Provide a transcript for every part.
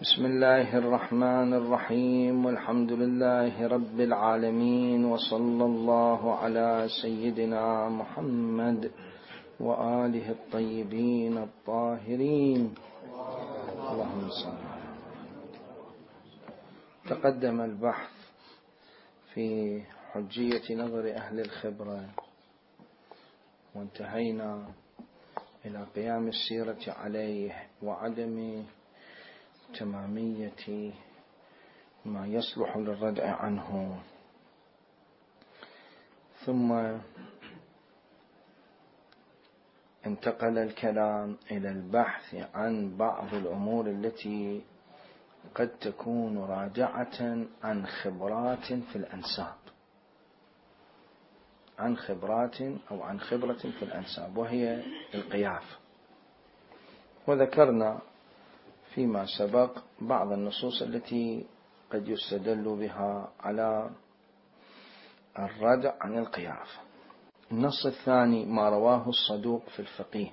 بسم الله الرحمن الرحيم، والحمد لله رب العالمين، وصلى الله على سيدنا محمد وآله الطيبين الطاهرين. اللهم صل. تقدم البحث في حجية نظر أهل الخبرة، وانتهينا إلى قيام السيرة عليه وعدم تمامية ما يصلح للردع عنه. ثم انتقل الكلام إلى البحث عن بعض الأمور التي قد تكون راجعة عن خبرات في الأنساب، عن خبرات أو عن خبرة في الأنساب، وهي القياف. وذكرنا فيما سبق بعض النصوص التي قد يستدل بها على الردع عن القياف. النص الثاني ما رواه الصدوق في الفقيه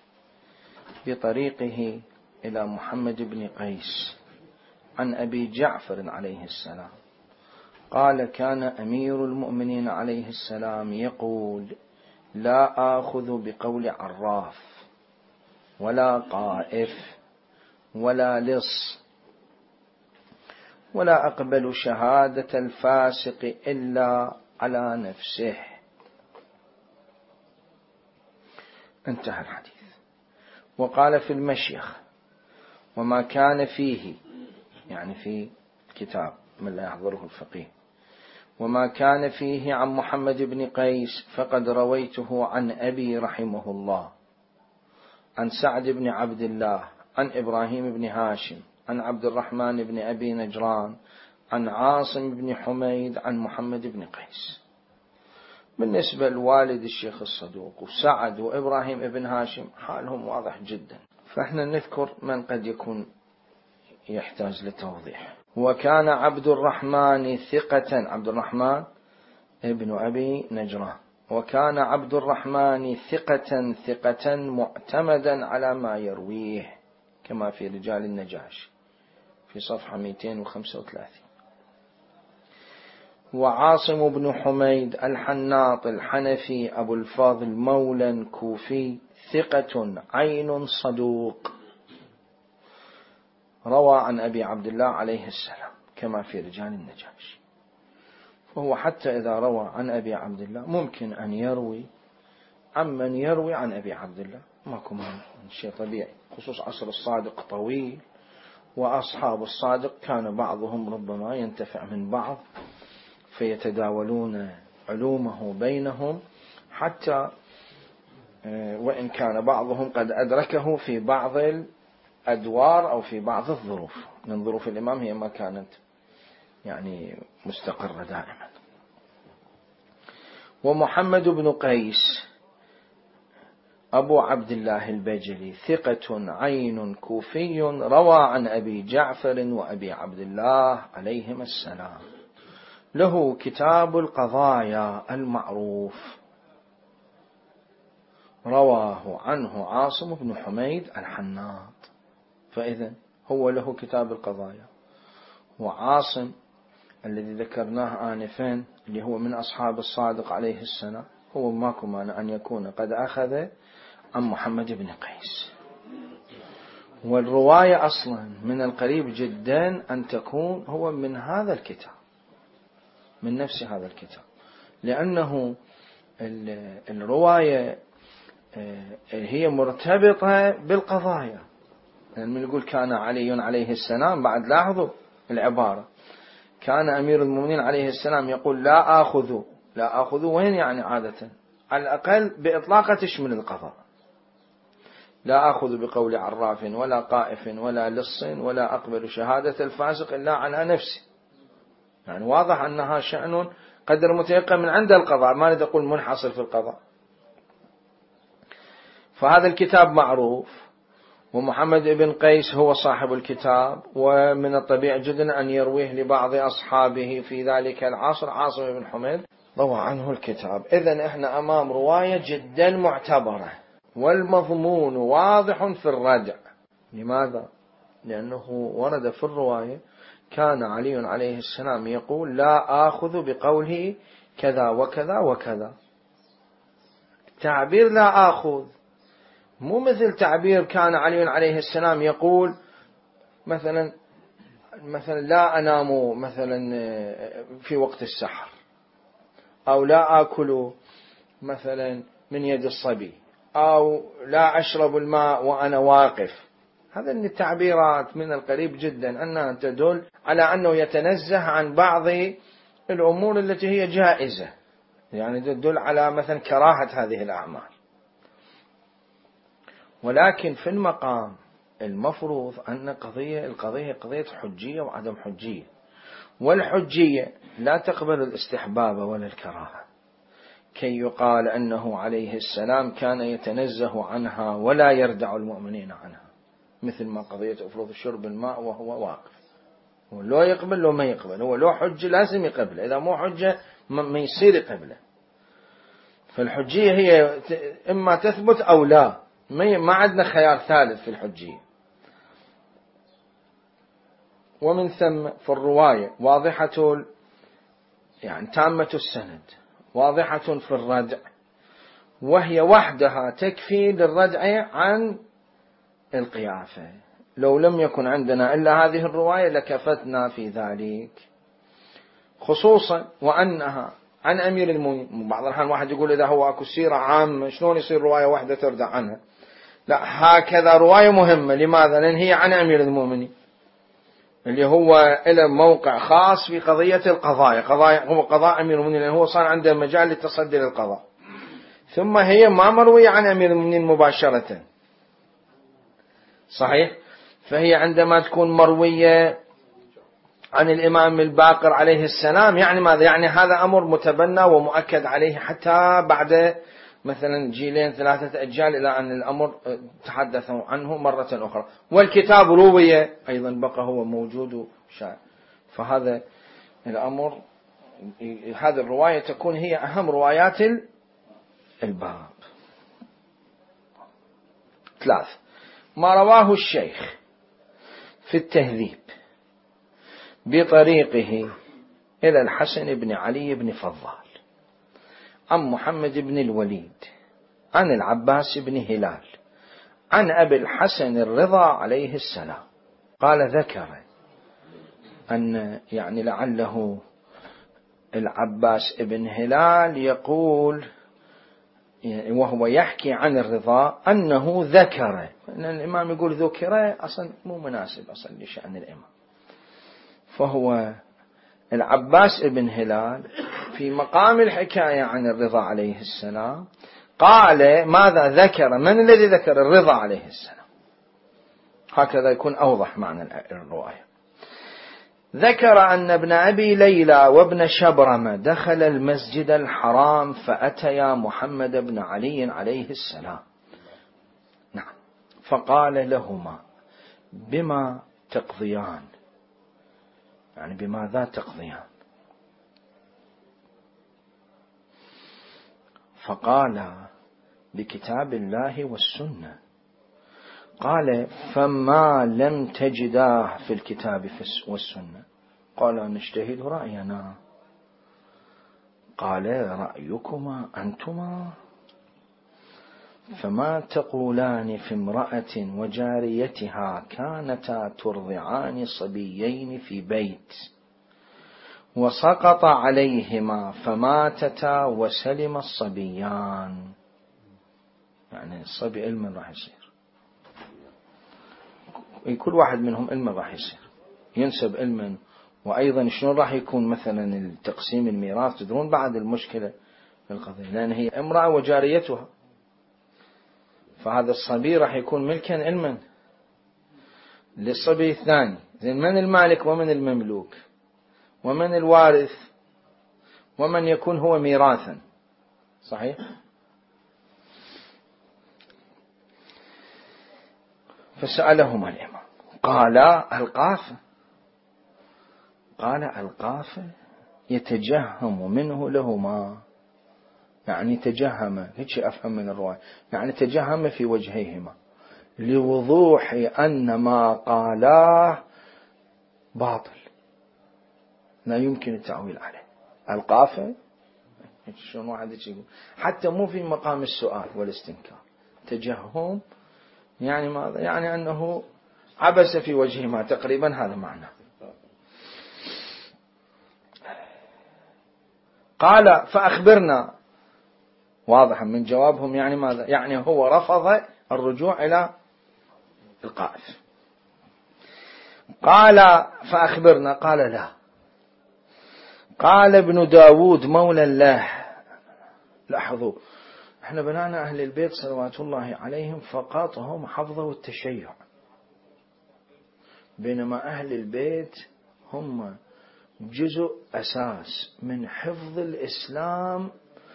بطريقه إلى محمد بن قيس عن أبي جعفر عليه السلام قال: كان أمير المؤمنين عليه السلام يقول: لا آخذ بقول عراف ولا قائف ولا لص، ولا أقبل شهادة الفاسق إلا على نفسه. انتهى الحديث. وقال في المشيخ: وما كان فيه، يعني في كتاب من لا يحضره الفقيه، وما كان فيه عن محمد بن قيس فقد رويته عن أبي رحمه الله، عن سعد بن عبد الله، عن إبراهيم بن هاشم، عن عبد الرحمن بن أبي نجران، عن عاصم بن حميد، عن محمد بن قيس. بالنسبة لوالد الشيخ الصدوق وسعد وإبراهيم بن هاشم حالهم واضح جدا، فإحنا نذكر من قد يكون يحتاج لتوضيح. وكان عبد الرحمن ثقة، عبد الرحمن ابن أبي نجران، وكان عبد الرحمن ثقة معتمدا على ما يرويه، كما في رجال النجاشي في صفحة 235. وعاصم بن حميد الحناط الحنفي أبو الفاضل مولى كوفي ثقة عين صدوق، روى عن أبي عبد الله عليه السلام كما في رجال النجاشي. فهو حتى إذا روى عن أبي عبد الله ممكن أن يروي عمن يروي عن أبي عبد الله، ماكو شيء طبيعي، خصوص عصر الصادق طويل، وأصحاب الصادق كان بعضهم ربما ينتفع من بعض فيتداولون علومه بينهم، حتى وإن كان بعضهم قد أدركه في بعض الأدوار أو في بعض الظروف. من ظروف الإمام هي ما كانت يعني مستقرة دائما. ومحمد بن قيس أبو عبد الله البجلي ثقة عين كوفي، روى عن أبي جعفر وأبي عبد الله عليهما السلام، له كتاب القضايا المعروف، رواه عنه عاصم بن حميد الحناط. فإذا هو له كتاب القضايا. وعاصم الذي ذكرناه آنفا اللي هو من أصحاب الصادق عليه السلام، هو ماكو مانع أن يكون قد أخذ عن محمد بن قيس. والرواية أصلا من القريب جدا أن تكون هو من هذا الكتاب، من نفس هذا الكتاب، لأنه الرواية هي مرتبطة بالقضايا. يعني من يقول كان علي عليه السلام، بعد لاحظوا العبارة، كان أمير المؤمنين عليه السلام يقول لا آخذ وين؟ يعني عادة على الأقل بإطلاقة تشمل القضاء. لا آخذ بقول عراف ولا قائف ولا لص، ولا أقبل شهادة الفاسق إلا على نفسي. يعني واضح أنها شأن قدر متيقن من عند القضاء، ما نريد أقول منحصر في القضاء. فهذا الكتاب معروف، ومحمد بن قيس هو صاحب الكتاب، ومن الطبيعي جدا أن يرويه لبعض أصحابه في ذلك العصر. عاصم بن حميد روى عنه الكتاب. إذن إحنا أمام رواية جدا معتبرة، والمضمون واضح في الردع. لماذا؟ لأنه ورد في الرواية كان علي عليه السلام يقول لا آخذ بقوله كذا وكذا وكذا. تعبير لا آخذ مو مثل تعبير كان علي عليه السلام يقول مثلا لا أنام مثلا في وقت السحر، أو لا آكل مثلا من يد الصبي، أو لا أشرب الماء وأنا واقف. هذا من التعبيرات من القريب جدا أنها تدل على أنه يتنزه عن بعض الأمور التي هي جائزة، يعني تدل على مثلا كراهة هذه الأعمال. ولكن في المقام المفروض أن القضية قضية حجية وعدم حجية، والحجية لا تقبل الاستحباب ولا الكراهة، كي يقال أنه عليه السلام كان يتنزه عنها ولا يردع المؤمنين عنها، مثل ما قضية أفروض شرب الماء وهو واقف، هو لو يقبل لو ما يقبل، هو لو حجة لازم يقبل، إذا مو حجة ما يصير يقبله. فالحجية هي إما تثبت أو لا، ما عندنا خيار ثالث في الحجية. ومن ثم في الرواية واضحة يعني تامة السند، واضحة في الردع، وهي وحدها تكفي للردع عن القيافة. لو لم يكن عندنا إلا هذه الرواية لكفتنا في ذلك، خصوصا وأنها عن أمير المؤمنين. بعض الأحيان واحد يقول إذا هو أكو سيرة عامة شلون يصير رواية واحدة تردع عنها؟ لا، هكذا رواية مهمة. لماذا؟ لأن هي عن أمير المؤمنين اللي هو له موقع خاص في قضية القضايا، هو قضاء أمير المؤمنين، لأن هو صار عنده مجال للتصدي للقضاء. ثم هي ما مروية عن أمير المؤمنين مباشرة، صحيح؟ فهي عندما تكون مروية عن الإمام الباقر عليه السلام، يعني ماذا؟ يعني هذا أمر متبنى ومؤكد عليه حتى بعد مثلا جيلين 3 أجيال، إلى أن الأمر تحدثوا عنه مرة أخرى، والكتاب روي أيضا بقى هو موجود شاء. فهذا الأمر، هذه الرواية تكون هي أهم روايات الباب. 3 ما رواه الشيخ في التهذيب بطريقه إلى الحسن بن علي بن فضال عن محمد بن الوليد عن العباس بن هلال عن أبي الحسن الرضا عليه السلام قال ذكر أن يعني لعله العباس بن هلال يقول وهو يحكي عن الرضا أنه ذكر، لأن الإمام يقول ذكر أصلا مو مناسب أصلا لشأن الإمام. فهو العباس بن هلال في مقام الحكاية عن الرضا عليه السلام قال ماذا ذكر؟ من الذي ذكر؟ الرضا عليه السلام. هكذا يكون أوضح معنى الرواية. ذكر أن ابن أبي ليلى وابن شبرمة دخل المسجد الحرام فأتيا محمد بن علي عليه السلام، نعم، فقال لهما بما تقضيان، يعني بماذا تقضيان؟ فقال بكتاب الله والسنة. قال فما لم تجداه في الكتاب والسنة؟ قال نجتهد رأينا. قال رأيكما أنتما، فما تقولان في امرأة وجاريتها كانتا ترضعان صبيين في بيت وسقط عليهما فماتتا وسلم الصبيان؟ يعني الصبي علما راح يصير، كل واحد منهم علما راح يصير، ينسب علما. وأيضا شلون راح يكون مثلا التقسيم الميراث؟ تدرون بعد المشكلة في القضية، لأن هي امرأة وجاريتها، فهذا الصبي راح يكون ملكا علما للصبي الثاني. زين، من المالك ومن المملوك ومن الوارث ومن يكون هو ميراثا؟ صحيح. فسألهما الإمام قال القافة. قال القافة يتجهم منه لهما، يعني تجهم، هيك أفهم من الرواية، يعني تجهم في وجهيهما، لوضوح أن ما قالاه باطل لا يمكن التعويل عليه. القافة شلون واحد يقول حتى مو في مقام السؤال والاستنكار، تجهم يعني ماذا؟ يعني أنه عبس في وجهه ما تقريبا هذا معنى. قال فأخبرنا، واضح من جوابهم يعني ماذا؟ يعني هو رفض الرجوع إلى القائف. قال فأخبرنا، قال لا. قال ابن داود مولى الله، لاحظوا احنا بنانا أهل البيت صلوات الله عليهم فقط هم حفظوا التشيع، بينما أهل البيت هم جزء أساس من حفظ الإسلام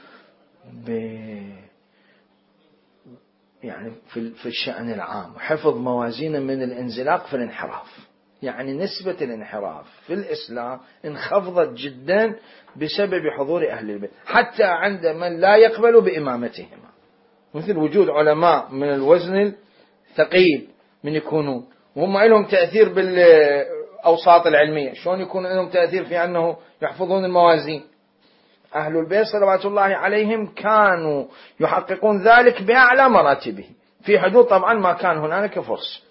يعني في الشأن العام، حفظ موازين من الانزلاق في الانحراف. يعني نسبة الانحراف في الإسلام انخفضت جدا بسبب حضور أهل البيت، حتى عند من لا يقبل بإمامتهما، مثل وجود علماء من الوزن الثقيل من يكونون وهم لهم تأثير بالأوساط العلمية. شلون يكون لهم تأثير في أنه يحفظون الموازين؟ أهل البيت صلوات الله عليهم كانوا يحققون ذلك بأعلى مراتبه، في حدود طبعا ما كان هنالك فرص.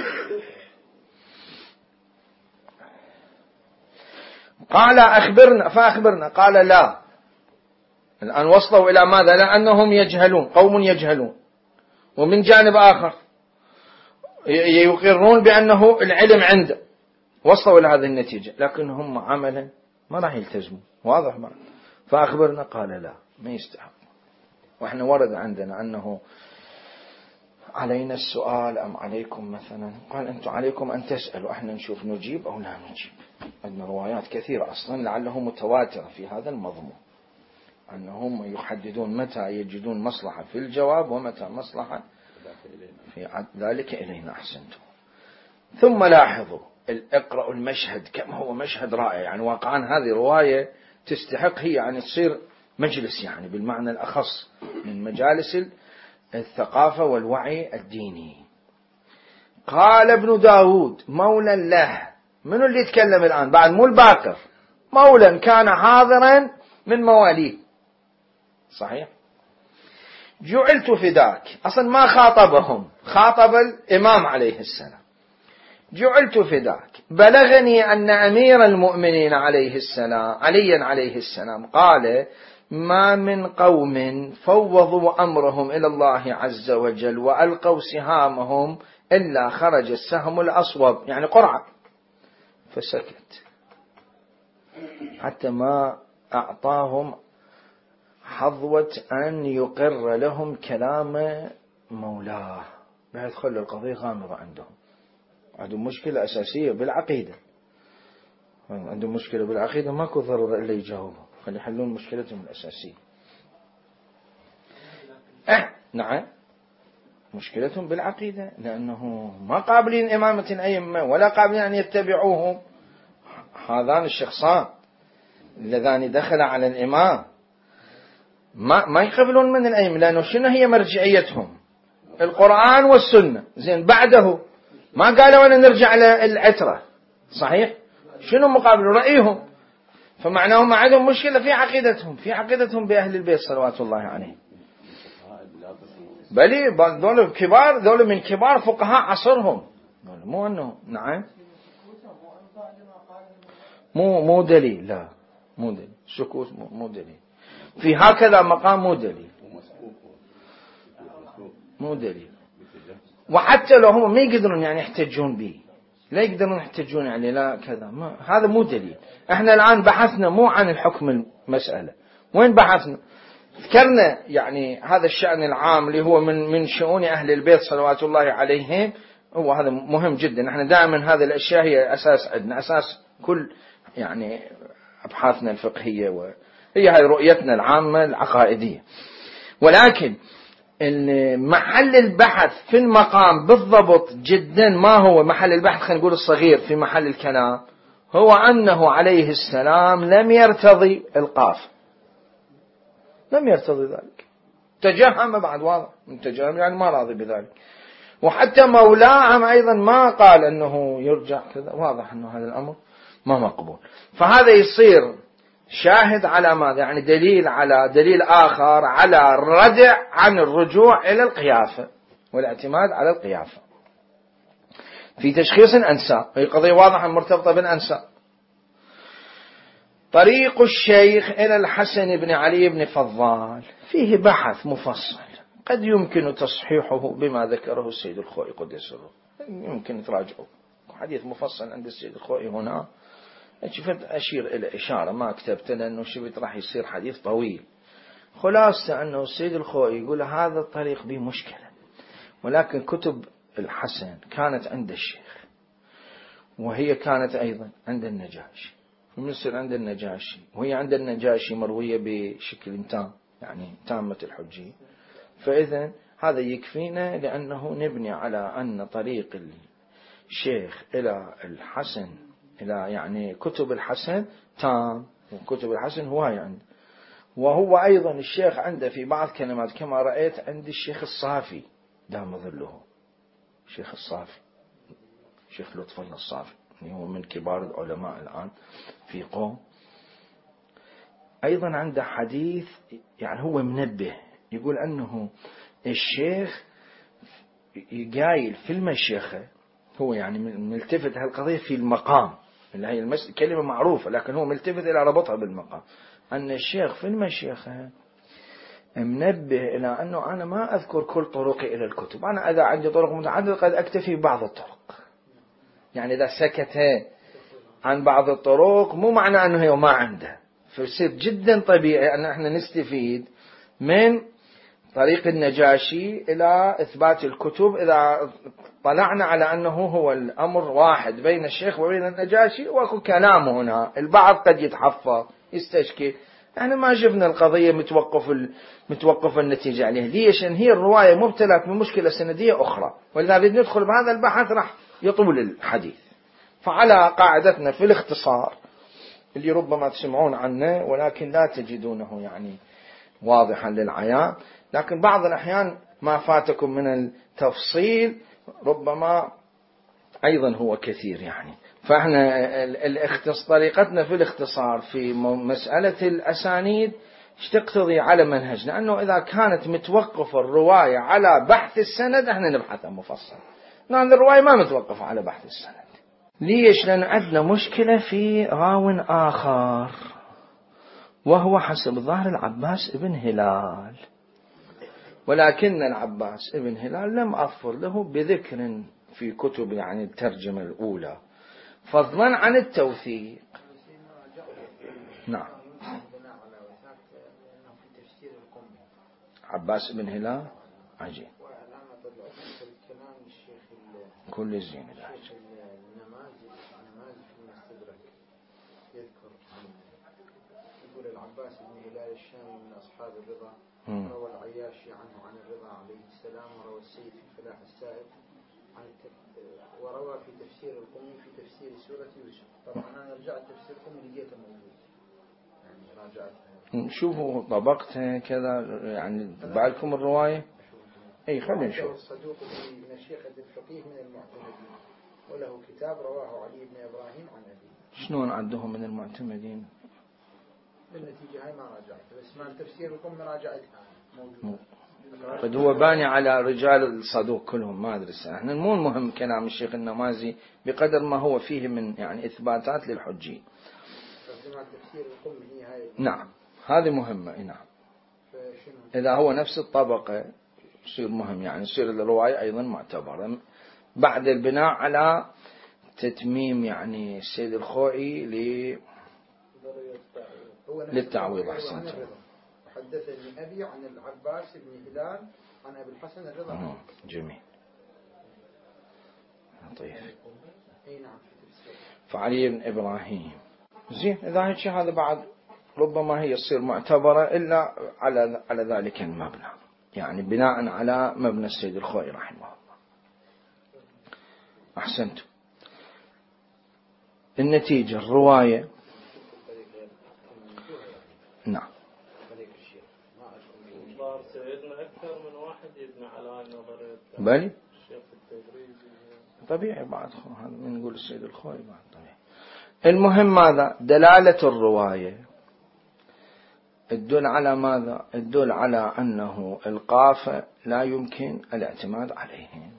قال أخبرنا فأخبرنا، قال لا. الآن وصلوا إلى ماذا؟ لأنهم يجهلون، قوم يجهلون، ومن جانب آخر يقرون بأنه العلم عنده، وصلوا إلى هذه النتيجة، لكن هم عملا ما راح يلتزموا. واضح معنا؟ فأخبرنا، قال لا، ما يستحق. وإحنا ورد عندنا أنه علينا السؤال أم عليكم مثلا، قال أنتم عليكم أن تسألوا، إحنا نشوف نجيب أو لا نجيب. عندنا روايات كثيرة أصلا لعله متواترة في هذا المضمون، أنهم يحددون متى يجدون مصلحة في الجواب ومتى مصلحة في ذلك إلينا. أحسنتم. ثم لاحظوا اقرأوا المشهد كم هو مشهد رائع. يعني واقعا هذه رواية تستحق هي يعني تصير مجلس، يعني بالمعنى الأخص من مجالس الثقافة والوعي الديني. قال ابن داود مولى له، منو اللي يتكلم الآن بعد؟ مو الباقر، مولى كان حاضرا من مواليه. صحيح؟ جعلت فداك، أصلا ما خاطبهم، خاطب الإمام عليه السلام. جعلت فداك، بلغني أن أمير المؤمنين عليه السلام عليا عليه السلام قال ما من قوم فوضوا أمرهم إلى الله عز وجل وألقوا سهامهم إلا خرج السهم الأصوب، يعني قرعة، فسكت حتى ما أعطاهم حظوة أن يقر لهم كلام مولاه، بحيث خلوا القضية غامضة عندهم مشكلة أساسية بالعقيدة. عندهم مشكلة بالعقيدة ماكو ضرورة إلا يجاوبوا، خلي يحلون مشكلتهم الأساسية. نعم، مشكلتهم بالعقيدة، لأنه ما قابلين إمامة الأئمة ولا قابلين أن يتبعوهم. هذان الشخصان اللذان دخل على الإمام ما يقبلون من الأئمة، لأنه شنو هي مرجعيتهم؟ القرآن والسنة. زين بعده ما قالوا أن نرجع للعترة، صحيح؟ شنو مقابل رأيهم؟ فمعناه ما عندهم مشكلة في عقيدتهم بأهل البيت صلوات الله عليهم. بلي دول كبار، دول من كبار فقهاء عصرهم، مو أنه نعم مو دليل، لا مو دليل، سكوت مو دليل في هكذا مقام، مو دليل. وحتى لو هم ما يقدرون يعني يحتجون به، لا يقدرون يحتجون يعني لا كذا، هذا مو دليل. احنا الآن بحثنا مو عن الحكم المسألة، وين بحثنا؟ ذكرنا يعني هذا الشأن العام اللي هو من شؤون أهل البيت صلوات الله عليهم، هو هذا مهم جدا. احنا دائما هذه الأشياء هي أساس عندنا، أساس كل يعني أبحاثنا الفقهية، وهي هذه رؤيتنا العامة العقائدية. ولكن محل البحث في المقام بالضبط جدا، ما هو محل البحث خلينا نقول الصغير في محل الكلام، هو أنه عليه السلام لم يرتضي القاف، لم يرتضي ذلك، تجهم. بعد واضح تجهم يعني ما راضي بذلك. وحتى مولاهم أيضا ما قال أنه يرجع كذا، واضح أنه هذا الأمر ما مقبول. فهذا يصير شاهد على ماذا؟ يعني دليل على دليل آخر على الردع عن الرجوع إلى القيافة والاعتماد على القيافة في تشخيص الأنساب. هي قضية واضحة مرتبطة بالأنساب. طريق الشيخ إلى الحسن بن علي بن فضال فيه بحث مفصل، قد يمكن تصحيحه بما ذكره السيد الخوئي قدس سره، يمكن تراجعه، حديث مفصل عند السيد الخوئي هنا. شفت أشير إلى إشارة ما كتبت لأنه شفت راح يصير حديث طويل. خلاصة أنه السيد الخوئي يقول هذا الطريق به مشكلة، ولكن كتب الحسن كانت عند الشيخ، وهي كانت أيضا عند النجاشي، ومصر عند النجاشي، وهي عند النجاشي مروية بشكل تام، يعني تامة الحجية. فإذا هذا يكفينا، لأنه نبني على أن طريق الشيخ إلى الحسن إلى يعني كتب الحسن تام، وكتب الحسن هواية عنده. وهو أيضا الشيخ عنده في بعض كلمات كما رأيت عند الشيخ الصافي دام ظله، الشيخ الصافي شيخ لطف الله الصافي هو من كبار العلماء الآن في قوم، أيضا عنده حديث يعني هو منبه، يقول أنه الشيخ قايل في المشيخة، هو يعني ملتفت هالقضية في المقام، اللي هي كلمة معروفة لكن هو ملتفت إلى ربطها بالمقام، أن الشيخ في المشيخة منبه إلى أنه أنا ما أذكر كل طرقي إلى الكتب، أنا إذا عندي طرق متعددة قد أكتفي ببعض الطرق. يعني إذا سكت عن بعض الطرق مو معنى أنه هو ما عنده، فيصير جدا طبيعي أن احنا نستفيد من طريق النجاشي إلى إثبات الكتب. إذا طلعنا على أنه هو الأمر واحد بين الشيخ وبين النجاشي، وأكو كلام هنا البعض قد يتحفظ يستشكل، احنا ما شفنا القضية متوقف النتيجة عليها. ليش؟ أن هي الرواية مبتلى بمشكلة سندية أخرى، ولذا بدنا ندخل بهذا البحث راح يطول الحديث. فعلى قاعدتنا في الاختصار اللي ربما تسمعون عنه ولكن لا تجدونه يعني واضحا للعيان، لكن بعض الأحيان ما فاتكم من التفصيل ربما أيضا هو كثير يعني. فإحنا طريقتنا في الاختصار في مسألة الأسانيد تقتضي على منهجنا أنه إذا كانت متوقفة الرواية على بحث السند احنا نبحثها مفصل، لأن الرواية ما متوقفة على بحث السند. ليش؟ لأن عندنا مشكلة في راو آخر، وهو حسب ظاهر العباس ابن هلال، ولكن العباس ابن هلال لم أظفر له بذكر في كتب يعني الترجمة الأولى، فضلا عن التوثيق. نعم. عباس ابن هلال عجيب كل الزين العباس بن هلال الشامي من أصحاب الرضا، روى العياشي عنه عن الرضا عليه السلام، وروى السيد في فلاح السائب وروى في تفسير القمي في تفسير سورة يوسف. طبعا أنا رجعت تفسير القمي لقيته موجود، يعني راجعتها. شوفوا طبقتها كذا يعني بعدكم الرواية. أي خلينا نشوف. الصدوق من الشيخة الفقيه من المعتمدين، وله كتاب رواه علي بن إبراهيم عن أبيه. شلون عندهم من المعتمدين؟ بالنتيجة هاي ما راجعت، بس ما تفسير القمي راجعتها موجود. قد هو باني على رجال الصدوق كلهم، ما أدري احنا مو المهم كلام الشيخ النمازي بقدر ما هو فيه من يعني إثباتات للحجي. نعم هذه مهمة. نعم إذا هو نفس الطبقة يصير مهم، يعني يصير الرواية أيضا معتبرة بعد البناء على تتميم يعني السيد الخوئي للتعويض. أحسنت. حدثني أبي عن العباس بن هلال عن أبي الحسن الرضا. جميل طيب. نعم. فعلي بن إبراهيم زين. إذا هيك هذا بعد ربما هي تصير معتبرة إلا على ذلك المبنى، يعني بناء على مبنى السيد الخوئي رحمه الله. أحسنت. النتيجة الرواية. نعم. سيدنا أكثر من واحد يبنى على النظرية. بل طبيعي بعد من نقول السيد الخوي بعد طبيعي. المهم ماذا؟ دلالة الرواية الدل على ماذا؟ الدل على أنه القافة لا يمكن الاعتماد عليهم.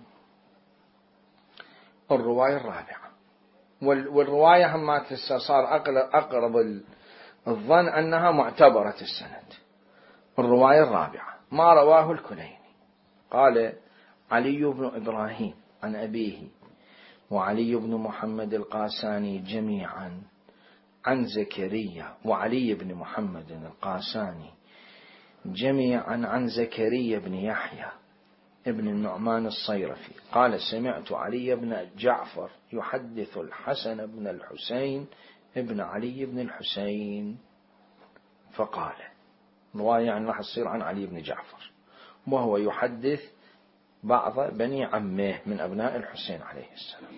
الرواية الرابعة، والرواية هم صار أقرب الظن أنها معتبرة السند. الرواية الرابعة ما رواه الكليني قال علي بن إبراهيم عن أبيه وعلي بن محمد القاساني جميعا عن زكريا وعلي بن محمد القاساني جميعا عن زكريا بن يحيى ابن النعمان الصيرفي قال سمعت علي بن جعفر يحدث الحسن بن الحسين ابن علي بن الحسين فقال، رواية يعني راح تصير عن علي بن جعفر، وهو يحدث بعض بني عمه من أبناء الحسين عليه السلام،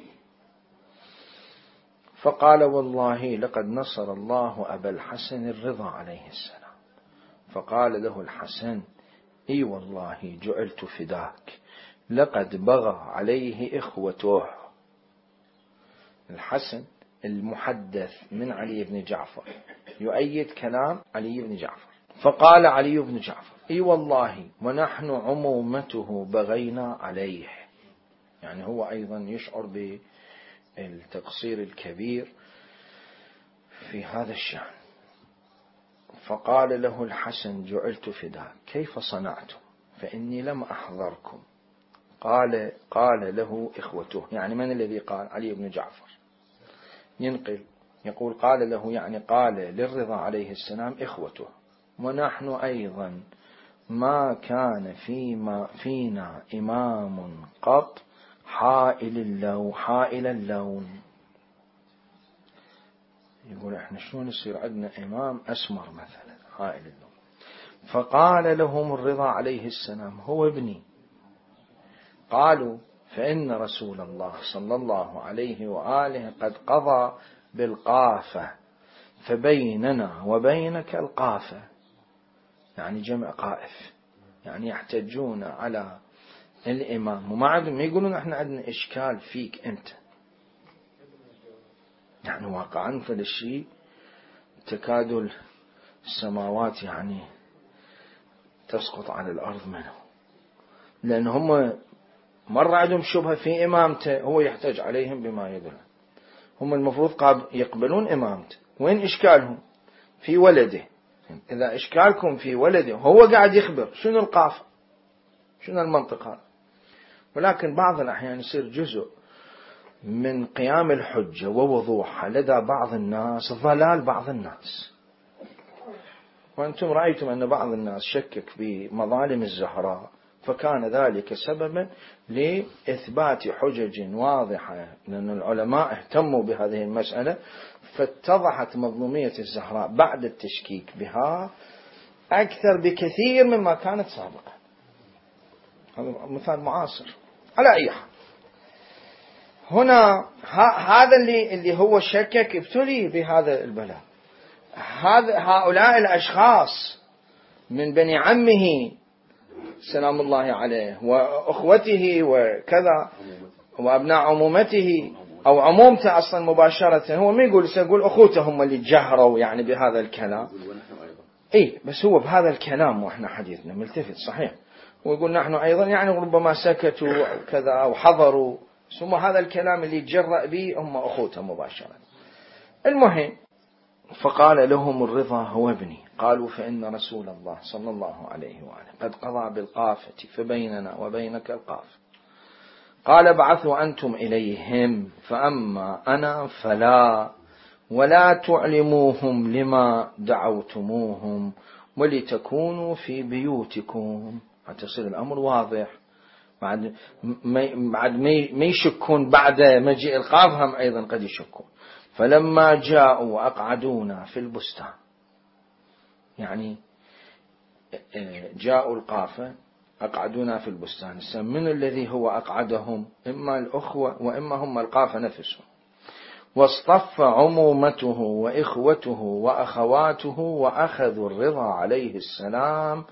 فقال والله لقد نصر الله أبا الحسن الرضا عليه السلام. فقال له الحسن اي والله جعلت فداك لقد بغى عليه إخوته. الحسن المحدث من علي بن جعفر يؤيد كلام علي بن جعفر. فقال علي بن جعفر اي والله ونحن عمومته بغينا عليه، يعني هو أيضا يشعر بالتقصير الكبير في هذا الشأن. فقال له الحسن جعلت فداك كيف صنعتم فإني لم أحضركم. قال له إخوته، يعني من الذي قال؟ علي بن جعفر ينقل يقول قال له، يعني قال للرضا عليه السلام إخوته، ونحن أيضا ما كان فينا إمام قط حائل اللون. يقول احنا شلون يصير عندنا إمام أسمر مثلا حائل اللون؟ فقال لهم الرضا عليه السلام هو ابني. قالوا فإن رسول الله صلى الله عليه وآله قد قضى بالقافة فبيننا وبينك القافة، يعني جمع قائف، يعني يحتجون على الإمام وما عندهم يقولون احنا عندنا إشكال فيك أنت، يعني واقعا فلشي تكاد السماوات يعني تسقط على الأرض منه، لأن هم مرة عندهم شبهة في إمامته، هو يحتاج عليهم بما يدل. هم المفروض يقبلون إمامته، وين إشكالهم؟ في ولده. إذا إشكالكم في ولده هو قاعد يخبر شنو القافة شنو المنطقة. ولكن بعض الأحيان يصير جزء من قيام الحجة ووضوحها لدى بعض الناس ضلال بعض الناس. وأنتم رأيتم أن بعض الناس شكك في مظالم الزهراء، فكان ذلك سببا لإثبات حجج واضحة، لأن العلماء اهتموا بهذه المسألة، فاتضحت مظلومية الزهراء بعد التشكيك بها أكثر بكثير مما كانت سابقا. هذا مثال معاصر. على أي حال هنا هذا اللي هو شكك ابتلي بهذا البلاء. هؤلاء الأشخاص من بني عمه سلام الله عليه وأخوته وكذا وأبناء عمومته أو عمومته أصلا مباشرة، هو ما يقول سيقول أخوته هم اللي جهروا يعني بهذا الكلام. إيه بس هو بهذا الكلام وإحنا حديثنا ملتفت صحيح، ويقول نحن أيضا يعني ربما سكتوا أو كذا أو حضروا، ثم هذا الكلام اللي يتجرأ به هم أخوته مباشرة. المهم فقال لهم الرضا هو ابني. قالوا فإن رسول الله صلى الله عليه وآله قد قضى بالقافة فبيننا وبينك القافة. قال بعثوا أنتم إليهم، فأما أنا فلا، ولا تعلموهم لما دعوتموهم ولتكونوا في بيوتكم. هتصير الأمر واضح، بعد ما يشكون بعد مجيء القاف هم أيضا قد يشكون. فلما جاءوا وأقعدونا في البستان، يعني جاءوا القافة أقعدونا في البستان، من الذي هو أقعدهم؟ إما الأخوة وإما هم القافة نفسهم. واصطف عمومته وإخوته وأخواته وأخذوا الرضا عليه السلام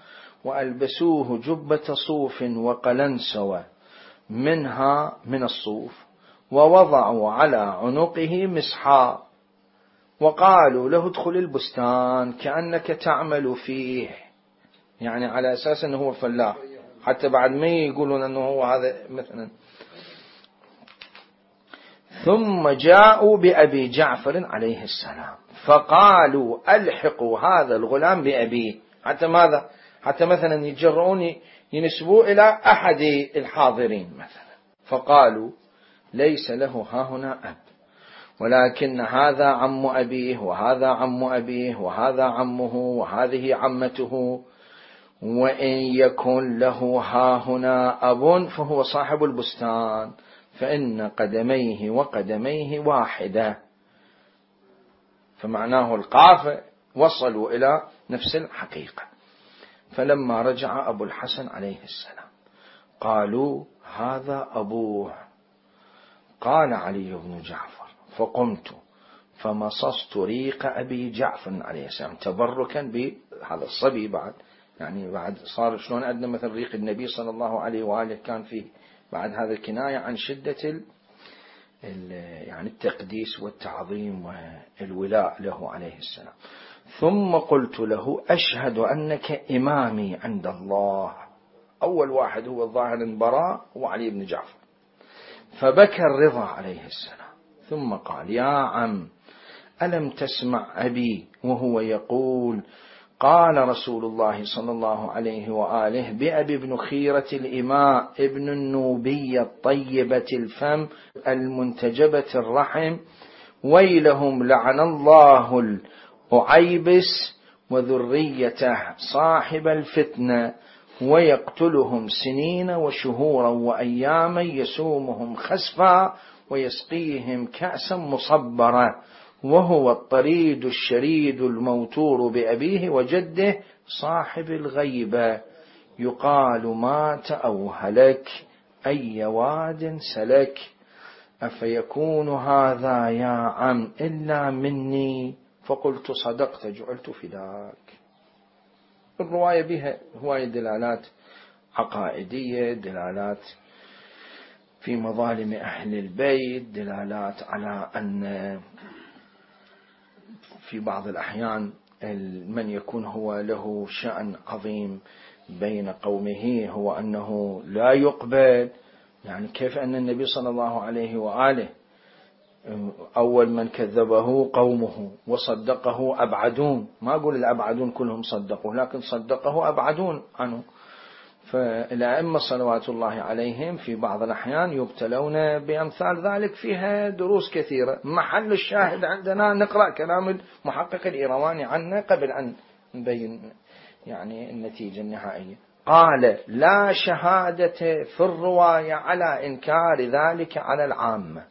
وألبسوه جبة صوف وقلنسوة منها من الصوف، ووضعوا على عنقه مسحا وقالوا له ادخل البستان كأنك تعمل فيه، يعني على أساس أنه هو فلاح، حتى بعد ما يقولون أنه هو هذا مثلا. ثم جاءوا بأبي جعفر عليه السلام فقالوا ألحقوا هذا الغلام بأبيه، حتى ماذا؟ حتى مثلا يجرؤون ينسبوه إلى أحد الحاضرين مثلا. فقالوا ليس له هاهنا أب، ولكن هذا عم أبيه وهذا عم أبيه وهذا عمه وهذه عمته، وإن يكن له هاهنا أب فهو صاحب البستان، فإن قدميه وقدميه واحدة. فمعناه القافة وصلوا إلى نفس الحقيقة. فلما رجع أبو الحسن عليه السلام قالوا هذا أبوه. قال علي بن جعفر فقمت فمصصت ريق أبي جعفر عليه السلام تبركا بهذا الصبي، بعد يعني بعد صار شلون عندنا مثل ريق النبي صلى الله عليه وآله كان فيه، بعد هذا الكناية عن شدة يعني التقديس والتعظيم والولاء له عليه السلام. ثم قلت له أشهد أنك إمامي عند الله. أول واحد هو الظاهر براء وعلي بن جعفر. فبكى الرضا عليه السلام ثم قال يا عم ألم تسمع أبي وهو يقول قال رسول الله صلى الله عليه وآله بأبي بن خيرة الإماء ابن النوبية الطيبة الفم المنتجبة الرحم ويلهم لعن الله الأعيبس وذريته صاحب الفتنة ويقتلهم سنين وشهورا وأياما يسومهم خسفا ويسقيهم كأسا مصبرا وهو الطريد الشريد الموتور بأبيه وجده صاحب الغيبة يقال مات أو هلك أي واد سلك أفيكون هذا يا عم إلا مني؟ فقلت صدقت جعلت فداك. الرواية بها هواية دلالات عقائدية، دلالات في مظالم أهل البيت، دلالات على أن في بعض الأحيان من يكون هو له شأن عظيم بين قومه هو أنه لا يقبل، يعني كيف أن النبي صلى الله عليه وآله أول من كذبه قومه وصدقه أبعدون، ما أقول الأبعدون كلهم صدقوا لكن صدقه أبعدون عنه. فالأئمة صلوات الله عليهم في بعض الأحيان يبتلون بأمثال ذلك، فيها دروس كثيرة. محل الشاهد عندنا نقرأ كلام المحقق الإيرواني عنه قبل أن نبين يعني النتيجة النهائية. قال لا شهادة في الرواية على إنكار ذلك على العامة،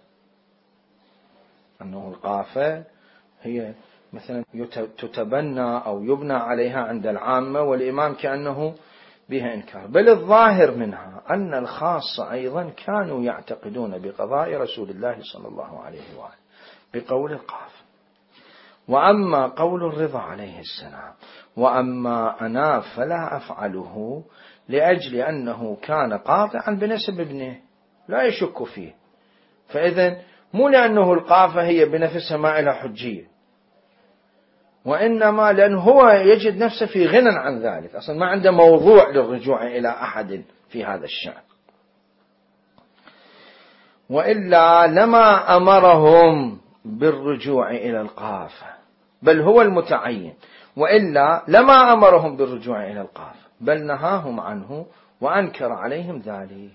أنه القافة هي مثلا تتبنى أو يبنى عليها عند العامة والإمام كأنه بها إنكار، بل الظاهر منها أن الخاص أيضا كانوا يعتقدون بقضاء رسول الله صلى الله عليه وآله بقول القاف. وأما قول الرضا عليه السلام وأما أنا فلا أفعله لأجل أنه كان قاطعا بنسب ابنه لا يشك فيه، فإذن مو لأنه القافة هي بنفسها ما إلى حجية، وإنما لأنه هو يجد نفسه في غنى عن ذلك، أصلا ما عنده موضوع للرجوع إلى أحد في هذا الشأن. وإلا لما أمرهم بالرجوع إلى القافة، بل هو المتعين، وإلا لما أمرهم بالرجوع إلى القافة بل نهاهم عنه وأنكر عليهم ذلك.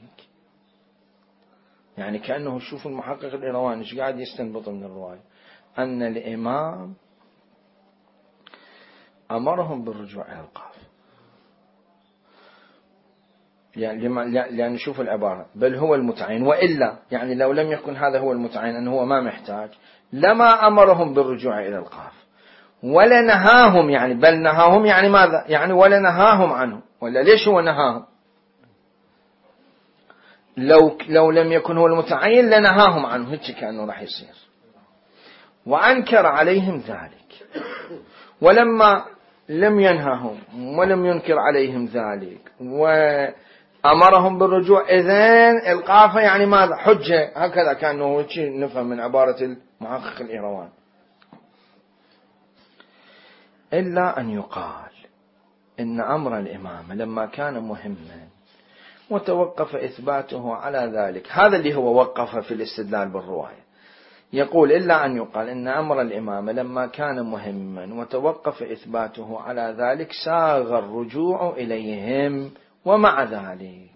يعني كأنه شوف المحقق الإيرواني ايش قاعد يستنبط من الرواية، أن الإمام أمرهم بالرجوع إلى القافة، يعني لأن نشوف العبارة بل هو المتعين، وإلا يعني لو لم يكن هذا هو المتعين أنه هو ما محتاج لما أمرهم بالرجوع إلى القافة ولا نهاهم، يعني بل نهاهم يعني ماذا؟ يعني ولا نهاهم عنه. ولا ليش هو نهاهم؟ لو لم يكن هو المتعين لنهاهم عنه، هيك كأنه راح يصير. وأنكر عليهم ذلك، ولما لم ينههم ولم ينكر عليهم ذلك أمرهم بالرجوع، إذن القافة يعني ماذا؟ حجة. هكذا كأنه نفهم من عبارة المحقق الإيرواني. إلا أن يقال إن أمر الإمام لما كان مهما وتوقف إثباته على ذلك، هذا اللي هو وقف في الاستدلال بالرواية. يقول إلا أن يقال إن أمر الإمام لما كان مهما وتوقف إثباته على ذلك ساغ الرجوع إليهم، ومع ذلك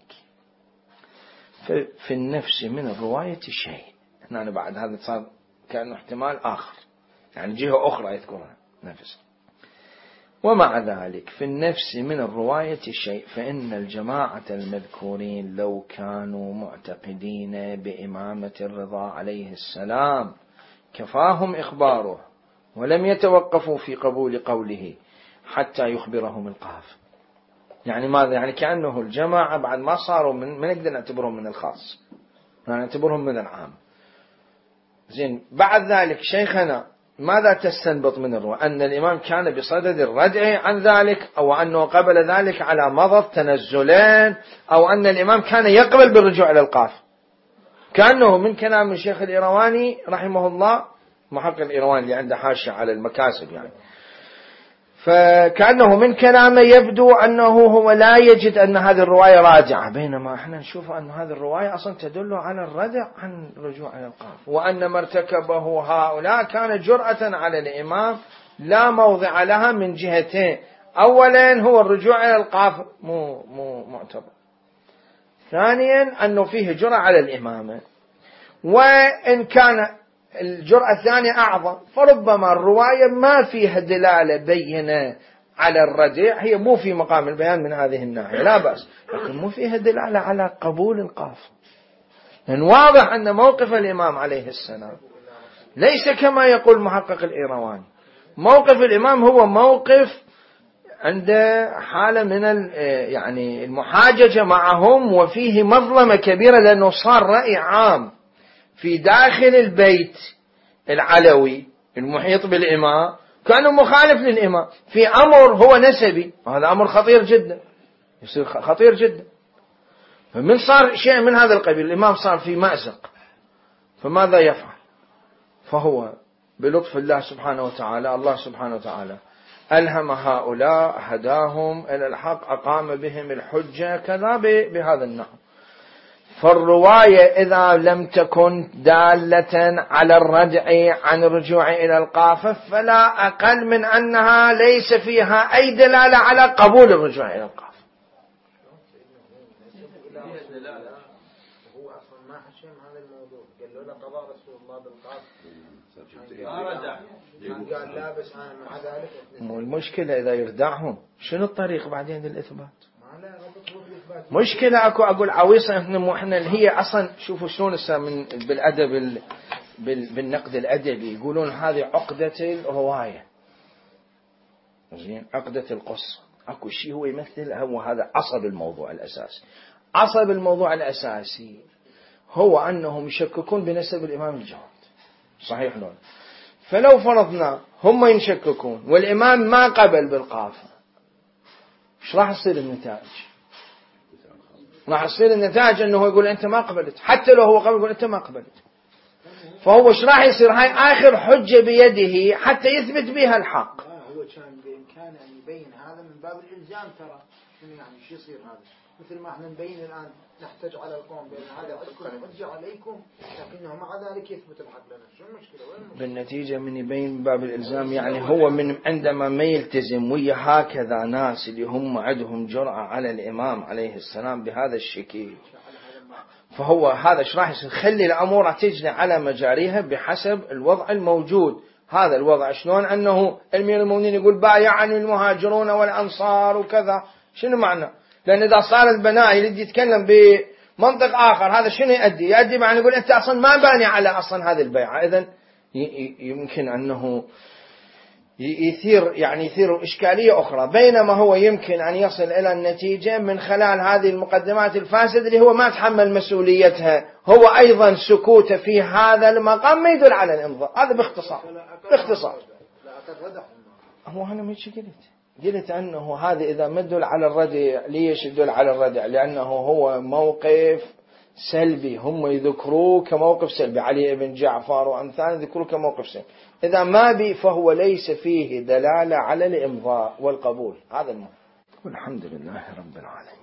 في النفس من الرواية شيء. هنا بعد هذا صار كأنه احتمال آخر، يعني جهة أخرى يذكرها نفس. ومع ذلك في النفس من الرواية شيء، فإن الجماعة المذكورين لو كانوا معتقدين بإمامة الرضا عليه السلام كفاهم إخباره، ولم يتوقفوا في قبول قوله حتى يخبرهم القاف. يعني ماذا؟ يعني كأنه الجماعة بعد ما صاروا من نقدر نعتبرهم من الخاص، نعتبرهم من العام. زين، بعد ذلك شيخنا ماذا تستنبط من الرواية؟ أن الإمام كان بصدد الردع عن ذلك، أو أنه قبل ذلك على مضض تنزلين، أو أن الإمام كان يقبل بالرجوع إلى القاف. كأنه من كلام الشيخ الإيرواني رحمه الله، محقق الإيرواني اللي عنده حاشية على المكاسب يعني، فكأنه من كلامه يبدو أنه هو لا يجد أن هذه الرواية راجعة، بينما احنا نشوف أن هذه الرواية أصلا تدل على الردع عن الرجوع إلى القاف، وأن ما ارتكبه هؤلاء كان جرأة على الإمام لا موضع لها من جهتين. أولا هو الرجوع إلى القاف مو معتبر، ثانيا أنه فيه جرأة على الإمامة، وإن كان الجرأة الثانية أعظم، فربما الرواية ما فيها دلالة بينة على الردع، هي مو في مقام البيان من هذه الناحية لا بأس، لكن مو فيها دلالة على قبول القاف، لأن واضح أن موقف الإمام عليه السلام ليس كما يقول محقق الإيرواني. موقف الإمام هو موقف عند حالة من يعني المحاججة معهم، وفيه مظلمة كبيرة، لأنه صار رأي عام في داخل البيت العلوي المحيط بالإمام كانوا مخالف للإمام في أمر هو نسبي، وهذا أمر خطير جدا، يصير خطير جدا. فمن صار شيء من هذا القبيل الإمام صار في مأزق، فماذا يفعل؟ فهو بلطف الله سبحانه وتعالى، الله سبحانه وتعالى ألهم هؤلاء، هداهم إلى الحق، أقام بهم الحجة كذا بهذا النحو. فالرواية إذا لم تكن دالة على الردع عن الرجوع إلى القافة فلا أقل من أنها ليس فيها أي دلالة على قبول الرجوع إلى القافة. هو أصلا ما حشم هذا الموضوع، قال له قضاء رسول الله بالقافة قال لا، بس أنا مع ذلك مو المشكلة إذا يردعهم شنو الطريق بعدين للإثبات؟ مشكلة أكو أقول عويصة إحنا اللي هي أصلا شوفوا شلون من بالأدب بالنقد الأدبي يقولون هذه عقدة الرواية، زين، عقدة القصة. أكو شيء هو يمثل، هو هذا عصب الموضوع الأساسي. عصب الموضوع الأساسي هو أنهم يشككون بنسب الإمام الجواد، صحيح لون؟ فلو فرضنا هم ينشككون والإمام ما قبل بالقافة، إيش راح يصير النتائج؟ راح يصير النتائج أنه يقول أنت ما قبلت، حتى لو هو قبل يقول أنت ما قبلت. فهو إيش راح يصير؟ هاي آخر حجة بيده حتى يثبت بها الحق. هو كان بإمكانه أن يبين هذا من باب الإلزام. ترى شنو يعني شو يصير هذا؟ مثل ما احنا نبين الآن نحتاج على القوم بأن هذا عندكم حجة عليكم، لكنه مع ذلك يثبت الحق لنا. شو المشكلة؟ بالنتيجة من يبين من باب الإلزام، يعني هو من عندما ما يلتزم ويا هكذا ناس اللي هم عندهم جرأة على الإمام عليه السلام بهذا الشكل، فهو هذا ايش راح يصير؟ خلي الأمور تجري على مجاريها بحسب الوضع الموجود. هذا الوضع شلون؟ أنه أمير المؤمنين يقول بايعني المهاجرون والأنصار وكذا، شنو معنى؟ لأن إذا صار البناء يريد يتكلم بمنطق آخر، هذا شنو يؤدي معنى يقول أنت أصلا ما باني على أصلا هذه البيعة. إذن يمكن أنه يثير إشكالية أخرى، بينما هو يمكن أن يصل إلى النتيجة من خلال هذه المقدمات الفاسدة اللي هو ما تحمل مسؤوليتها. هو أيضا سكوته في هذا المقام ما يدل على الإنظار. هذا باختصار. هو أنا ما قلت قلت أنه هذا إذا ما يدل على الردع. ليش يدل على الردع؟ لأنه هو موقف سلبي، هم يذكروه كموقف سلبي، علي بن جعفر وأمثال يذكروه كموقف سلبي. إذا ما بي فهو ليس فيه دلالة على الإمضاء والقبول. هذا المهم. والحمد لله رب العالمين.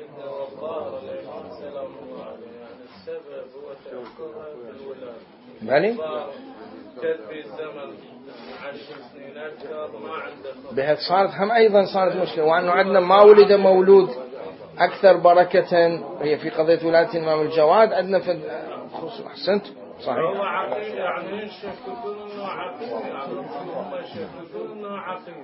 بلي بهذا صارت هم أيضا صارت مشكلة، وأنه عندنا ما ولد مولود أكثر بركة هي في قضية ولاية الإمام الجواد. عندنا في أحسنت صحيح. هو عقيد يعني يشككون انه عقيد، يعني هم يشككون انه عقيد.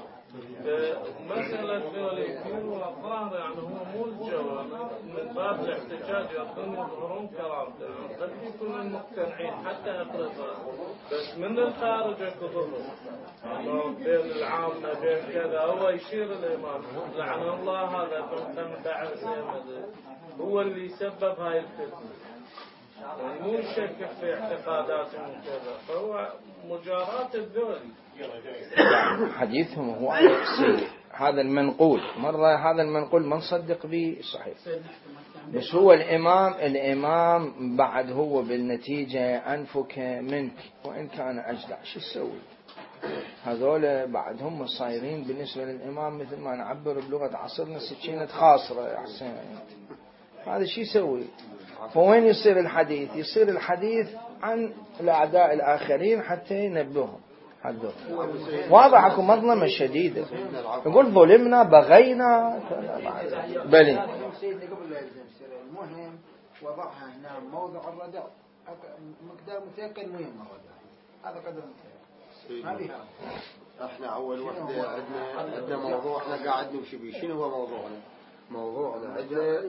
مسألة ذوليكين والظاهر يعني هو مو الجواب من باب الاحتجاج يظن يظهرون كرامته، يعني قد يكونون مقتنعين حتى أقربها، بس من الخارج يكذبون انه بين العامة بين كذا. هو يشير الإمام لعن الله هذا فمن بعد هو اللي سبب هاي الفتنة، مو يشكك في اعتقاداتهم وكذا، فهو مجاراة الذولي. حديثهم هو هذا المنقول، مرة هذا المنقول ما نصدق به صحيح، بس هو الإمام بعد هو بالنتيجة أنفك منك وإن كان أجدع. شو تسوي؟ هذول بعد هم صايرين بالنسبة للإمام مثل ما نعبر بلغة عصرنا سكينة خاصرة يا حسين. هذا شو يسوي؟ فوين يصير الحديث؟ يصير الحديث عن الأعداء الآخرين حتى ينبههم. واضح اكو مظلمة شديدة، يقول ظلمنا بغينا بلي. المهم وضعها هنا موضع الردع مقدار متأكد مهم الردع، هذا قدر متأكد ما بيها. احنا اول وحدة عندنا موضوع احنا قاعد نمشي بيه. شنو هو موضوعنا؟ موضوعنا عندنا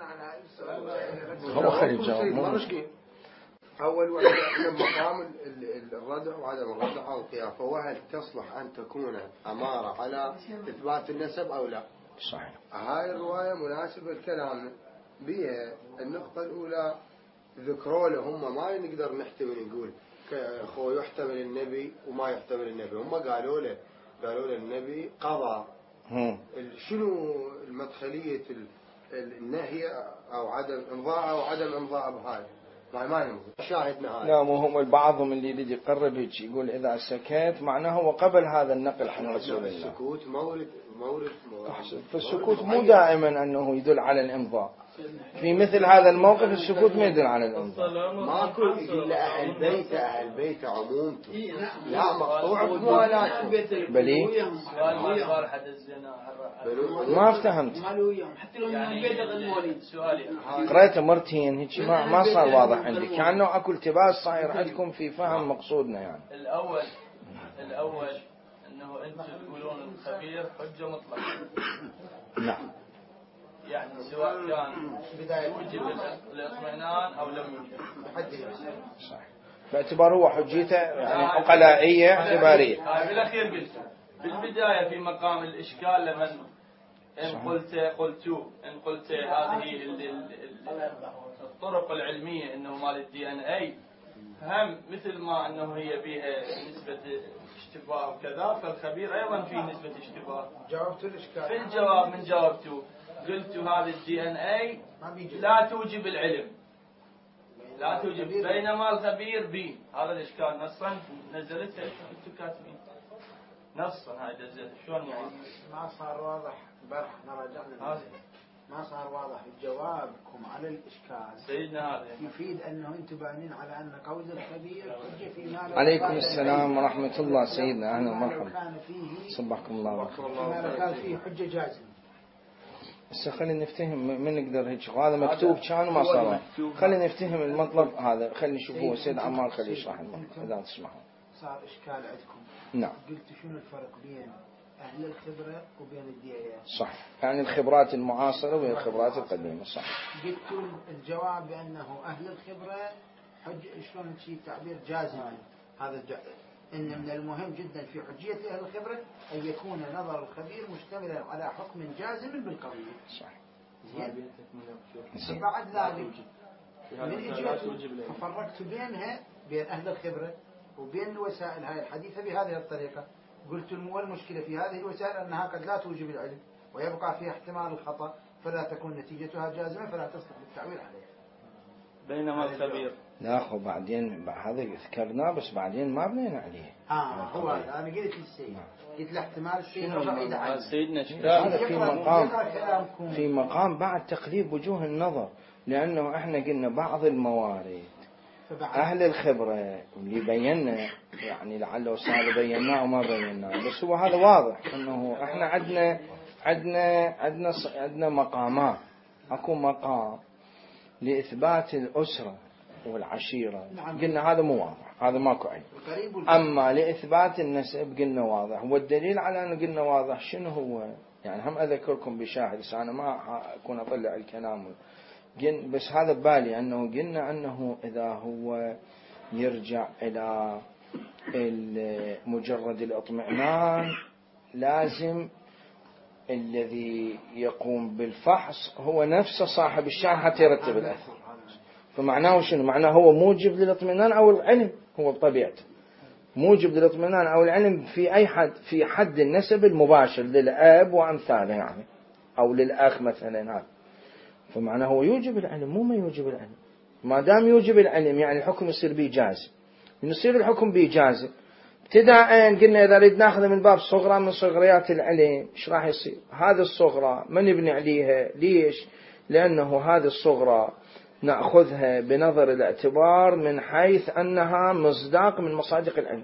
هو خليل جواب ما مشكلة. أول وحدة احنا مقام الردع وعدم الردع أو القياس، فهل تصلح أن تكون أمارة على إثبات النسب أو لا؟ صحيح. هاي الرواية مناسبة الكلام بها. النقطة الأولى ذكروا له هم ما نقدر نحتمل نقول أخو يحتمل النبي وما يحتمل النبي. هم قالوا له النبي قضى. شنو المدخلية النهي أو عدم إمضاء أو عدم إمضاء بهاي؟ ما يمضي. شاهدنا هاي. لا، هم بعضهم اللي يريد يقرب هيك يقول إذا سكت معناه وقبل هذا النقل عن رسول الله. السكوت مورد فالسكوت مو دائما أنه يدل على الإمضاء. في مثل هذا الموقف السكوت ما يدل على الإمضاء. ماكو إلا أهل بيت عمومته. لا مقطوع بموالاتهم. بلي ما افتهمت. قرأت مرتين هيك ما صار واضح عندي، كأنه أكو التباس صاير عندكم في فهم مقصودنا. يعني الأول أنه أنتم تقولون الخبير حجة مطلقة. نعم. يعني سواء كان يوجب الاطمئنان أو لم يوجب. صحيح. باعتبار هو حجيته يعني عقلائية اعتبارية. بالأخير قلت بالبداية في مقام الإشكال لمن إن قلت هذه الطرق العلمية إنه مال الدي ان اي هم مثل ما أنه هي بها نسبة اشتباه وكذا، فالخبير أيضا فيه نسبة اشتباه. جاوبت الإشكال في الجواب من جاوبته قلت هذا الدي ان اي لا توجب العلم، لا توجب، بينما الخبير بي. هذا الإشكال نصا نزلتها انتم كاتبين نصا. هاي نزلت شلون يعني؟ ما صار واضح. امبارح راجعنا ما صار واضح جوابكم على الإشكال. سيدنا هذا يفيد أنه أنتم بانين على أن قول الخبير حجة فيما لا. عليكم السلام ورحمة الله سيدنا، أهلا ومرحبا. صبحكم الله فيما لا كان فيه حجة جازمة. بس خلينا نفتهم من نقدر هيك. هذا مكتوب كان وما صار. خلينا نفتهم المطلب هذا. خلينا نشوفه سيد عمار خليه يشرح لنا إذا تسمحون. صار إشكال عندكم. نعم. قلت شنو الفرق بين أهل الخبرة وبين الديانات؟ صح، يعني الخبرات المعاصرة والخبرات القديمة. صح. قلت الجواب بأنه أهل الخبرة شلون شيء تعبير جازما. هذا إن من المهم جدا في حجية أهل الخبرة أن يكون نظر الخبير مشتملا على حكم جازم بالقضية. صح. بعد ذلك من إجابة ففرقت بينها بين أهل الخبرة وبين وسائل هاي الحديثة بهذه الطريقة. قلت المشكلة في هذه الوسائل أنها قد لا توجب العلم ويبقى فيها احتمال الخطأ فلا تكون نتيجتها جازمة فلا تصلح للتعويل عليها. بينما الخبير لا أخو بعدين هذا ذكرناه بس بعدين ما بنينا عليه. هو أنا قلت للسيد قلت له احتمال السيد بعيد عنه. سيدنا هذا في مقام بعد تقريب وجوه النظر، لأنه احنا قلنا بعض الموارد أهل الخبرة اللي بينا يعني لعله صار بيناه وما بيناه، بس هو هذا واضح أنه احنا عندنا مقامات. أكو مقام لإثبات الأسرة والعشيرة قلنا هذا مو واضح، هذا ماكو علم. أما لإثبات النسب قلنا واضح، والدليل على أنه قلنا واضح شنو هو؟ يعني هم أذكركم بشاهد، بس أنا ما أكون أطلع الكلام بس هذا ببالي أنه قلنا أنه إذا هو يرجع إلى مجرد الاطمئنان لازم الذي يقوم بالفحص هو نفسه صاحب الشأن حتى يرتب الأثر. فمعناه شنو؟ معناه هو موجب للاطمئنان أو العلم، هو بطبيعته موجب للاطمئنان أو العلم في أي حد، في حد النسب المباشر للأب وأمثاله يعني، أو للأخ مثلا هذا. فمعناه هو يوجب العلم، مو ما يوجب العلم. ما دام يوجب العلم يعني الحكم يصير بإجازة. يصير الحكم بإجازة ابتداء قلنا إذا نريد ناخذ من باب صغرى من صغريات العلم، إيش راح يصير؟ هذه الصغرى ما نبني عليها، ليش؟ لأنه هذه الصغرى نأخذها بنظر الاعتبار من حيث أنها مصداق من مصادق العلم.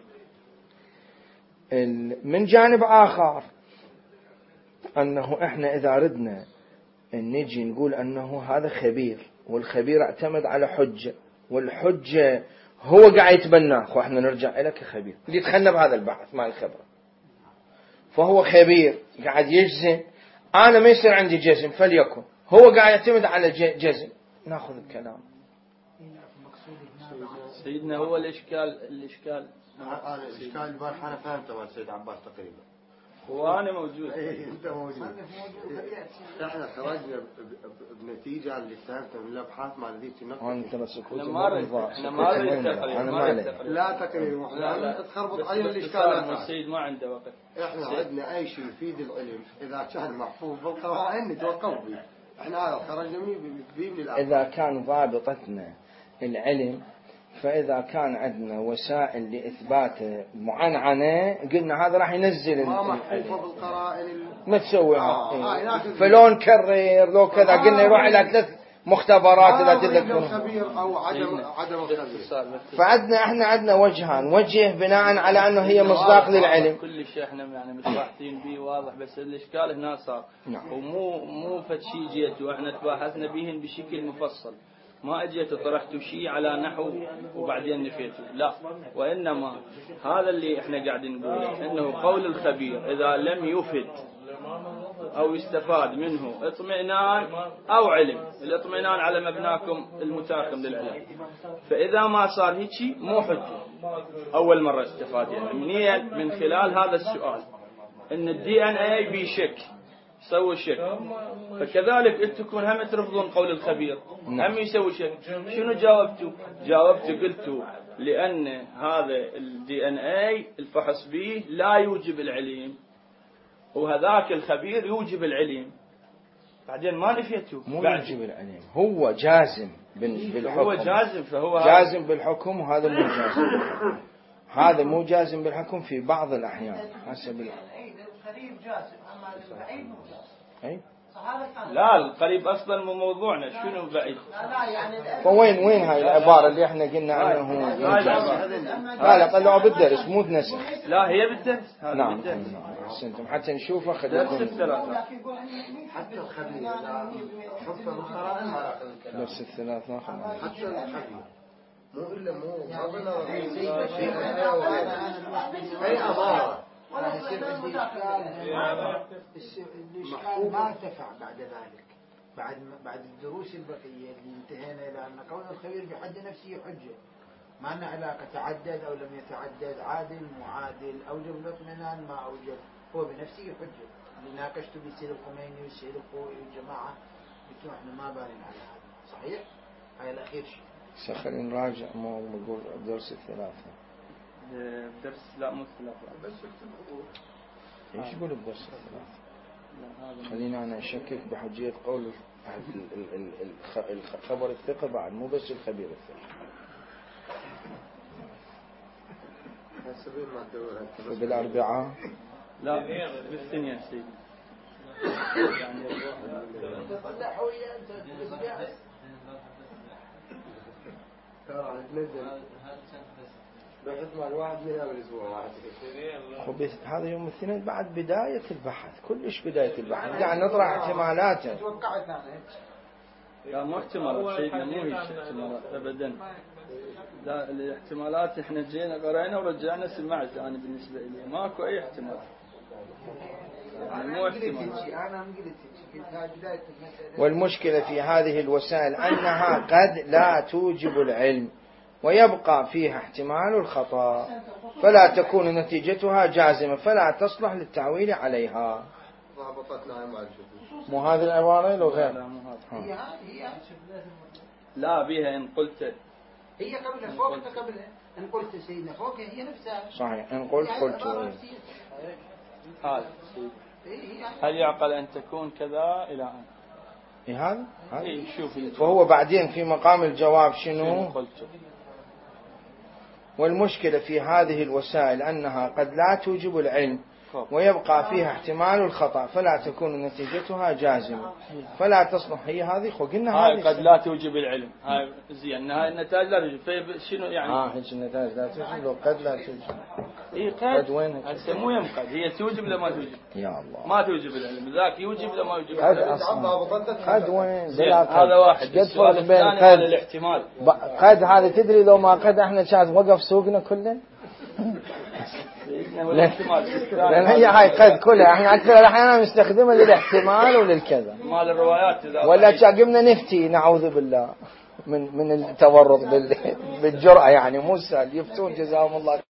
من جانب آخر أنه إحنا إذا ردنا أن نجي نقول أنه هذا خبير، والخبير اعتمد على حجة، والحجة هو قاعد يتبناه، وإحنا نرجع إلى كخبير اللي يتخلى بهذا البحث مع الخبرة، فهو خبير قاعد يجزم. أنا ما يصير عندي جزم فليكن، هو قاعد يعتمد على جزم، ناخذ الكلام. سيدنا هو الإشكال أنا الإشكال البارحة أنا فهمته مع سيد عباس تقريبا، وأنا موجود. أنت موجود. إحنا خرجنا بنتيجة اللي فهمته من الأبحاث مع ذيك النقطة. أنت بس إحنا ما لا تقريبا. لا تخربط علينا الإشكال. السيد ما عنده وقت. إحنا عندنا أي شيء يفيد العلم إذا كان محفوظ بالقرائن نتوقف به. إحنا هذا خرجنا به من الأبحاث. إذا كان ضابطتنا العلم، فإذا كان عندنا وسائل لإثباته معنعنة قلنا هذا راح ينزل ما محفوظة بالقرائن ما تسوي فلون كرر لو كذا قلنا يروح إلى 3 مختبرات إذا تذكرون خبير أو عدم الخبير. فعندنا احنا عندنا وجهان، وجه بناء على أنه هي مصداق للعلم كل شيء احنا يعني متباحثين به واضح، بس الإشكال هنا صار ومو فشي جيت واحنا تباحثنا بهن بشكل مفصل، ما اجيت طرحت شيء على نحو وبعدين نفيته، لا، وإنما هذا اللي احنا قاعدين نقوله انه قول الخبير اذا لم يفد او يستفاد منه اطمئنان او علم، الاطمئنان على مبناكم المتاخم للعلم، فاذا ما صار هيك مو حجه. اول مره استفاد يعني من خلال هذا السؤال ان الدي ان اي بشك يسوي شك، فكذلك انتم هم ترفضون قول الخبير هم يسوي شك. شنو جاوبتوا؟ قلتوا لان هذا الدي ان اي الفحص به لا يوجب العلم وهذاك الخبير يوجب العلم، بعدين ما نفيتوا. مو يوجب العلم، هو جازم بالحكم، هو جازم، فهو جازم بالحكم، وهذا مو جازم بالحكم. هذا مو جازم بالحكم في بعض الأحيان حسب القريب جازم أما البعيد مو جازم. أي لا القريب أصلا مو موضوعنا، شنو بعيد؟ لا يعني فوين هاي العبارة اللي احنا قلنا أنه لا طلعوا بالدرس مو بنسخ. لا هي بالدرس. نعم أحسنتم حتى نشوفه درس الثلاثة. حتى الخبير حتى القرائن درس الثلاث ناخذ حتى الخبير مو إلا مو ما قلنا أي أمارة الإشكال ما ارتفع بعد ذلك بعد الدروس البقية اللي انتهينا إلى أن قول الخبير بحد نفسه حجة، ما أن علاقة تعدد أو لم يتعدد، عادل معادل، أوجب الاطمئنان ما أوجب، هو بنفسه حجة. اللي ناقشته بالسيد الخميني والسيد الخوئي والجماعة قلتوا احنا ما بارين على هذا صحيح. هاي الأخير شيء خلينا نراجع ما نقول درس الثلاثة. درس لا مو الثلاثة. بس اكتب ايش يقول بدرس الثلاثة؟ خلينا أنا أشكك بحجية قول الخبر الثقة بعد، مو بس الخبير الثقة. وبالأربعاء لا بالثانية سيدي. يعني تطلع ويا أنت ترى نتنزل باحتمال واحد منها بالأسبوع واحد. هذا يوم الاثنين بعد بداية البحث، كلش بداية البحث، قاعد نطرح احتمالاته. توقعت أنا. لا مو احتمالات سيدنا، مو هيك احتمالات أبدا. لا الاحتمالات احنا جينا قرأنا ورجعنا سمعت أنا بالنسبة لي ماكو أي احتمال. يعني مو احتمال. والمشكلة في هذه الوسائل أنها قد لا توجب العلم ويبقى فيها احتمال الخطأ، فلا تكون نتيجتها جازمة، فلا تصلح للتعويل عليها. مو هذه العبارة لو غير؟ لا مو هذا. هي لا بها إن قلت. هي قبلها فوق قبلها. إن قلت سيدنا فوق هي نفسها. صحيح. إن قلت هذا هل يعقل أن تكون كذا إلى أن هذا شوف. وهو بعدين في مقام الجواب شنو؟ والمشكلة في هذه الوسائل أنها قد لا توجب العلم ويبقى فيها احتمال الخطأ، فلا تكون نتيجتها جازمة، فلا تصلح. هي هذه قلنا هاي قد لا توجب العلم. هاي زين هاي النتائج لا توجب. شنو يعني؟ هيك النتائج لا توجب لو قد لا توجب. اي قد وين؟ هسه مو يم قد هي توجب ولا ما توجب؟ يا الله ما توجب العلم، ذاك يوجب ولا ما يوجب؟ قد أصلا قد وين؟ هذا واحد. قد فرق بين قد الاحتمال. قد هذا تدري لو ما قد احنا كان وقف سوقنا كله. لأن هي هاي قد كلها احنا أكثر الأحيان نستخدمها للاحتمال وللكذا. مال الروايات ولا قمنا نفتي نعوذ بالله من التورط بالجرأة، يعني مو سهل يفتون جزاهم الله